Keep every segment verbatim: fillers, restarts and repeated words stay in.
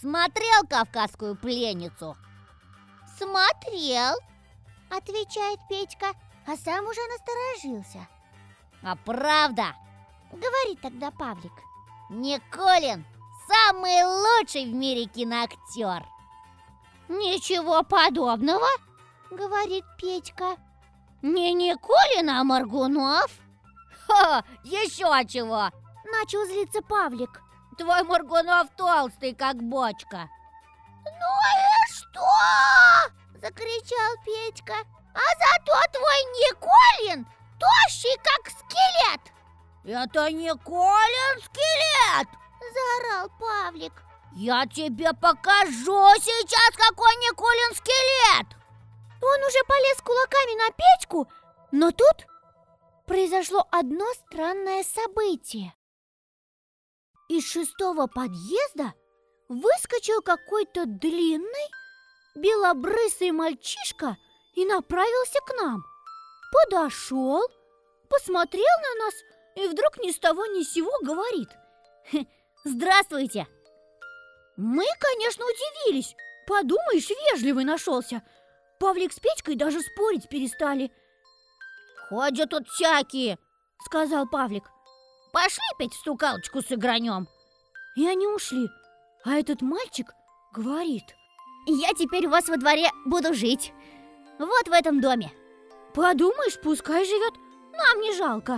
смотрел «Кавказскую пленницу»? Смотрел, отвечает Петька, а сам уже насторожился. А правда? Говорит тогда Павлик. Никулин самый лучший в мире киноактер. Ничего подобного, говорит Петька. Не Никулин, а Моргунов. Ха, еще чего? Начал злиться Павлик. Твой Моргунов толстый, как бочка. Ну и что? Закричал Петька. А зато твой Никулин тощий, как скелет. Это Никулин скелет! Заорал Павлик. Я тебе покажу сейчас, какой Никулин скелет! Он уже полез кулаками на Петьку, но тут произошло одно странное событие. Из шестого подъезда выскочил какой-то длинный, белобрысый мальчишка и направился к нам. Подошел, посмотрел на нас и вдруг ни с того ни с сего говорит: здравствуйте. Мы, конечно, удивились. Подумаешь, вежливый нашелся. Павлик с Петькой даже спорить перестали. Ходят тут всякие, сказал Павлик. Пошли петь в стукалочку сыгранем. И они ушли. А этот мальчик говорит: я теперь у вас во дворе буду жить. Вот в этом доме. Подумаешь, пускай живет. Нам не жалко.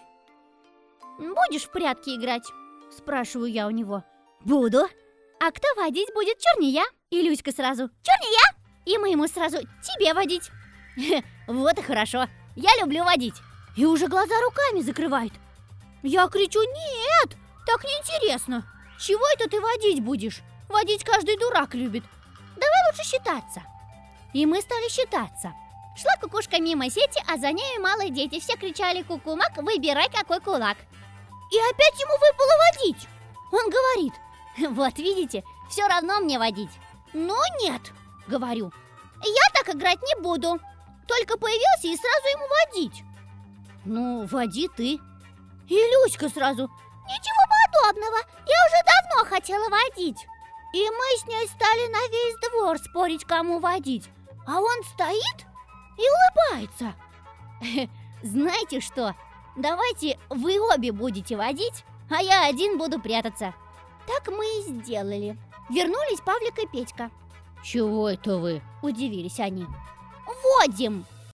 Хм. Будешь в прятки играть? Спрашиваю я у него. Буду. А кто водить будет? Чур не я. И Люська сразу: чур не я. И мы ему сразу: тебе водить. Вот и хорошо. Я люблю водить. И уже глаза руками закрывает. Я кричу: нет, так неинтересно. Чего это ты водить будешь? Водить каждый дурак любит. Давай лучше считаться. И мы стали считаться. Шла кукушка мимо сети, а за нею малые дети. Все кричали: кукумак, выбирай какой кулак. И опять ему выпало водить. Он говорит: вот видите, все равно мне водить. Ну нет, говорю, я так играть не буду. Только появился и сразу ему водить. Ну, води ты. И Люська сразу: ничего подобного, я уже давно хотела водить. И мы с ней стали на весь двор спорить, кому водить. А он стоит и улыбается. Знаете что, давайте вы обе будете водить, а я один буду прятаться. Так мы и сделали. Вернулись Павлик и Петька. Чего это вы? Удивились они. Водим.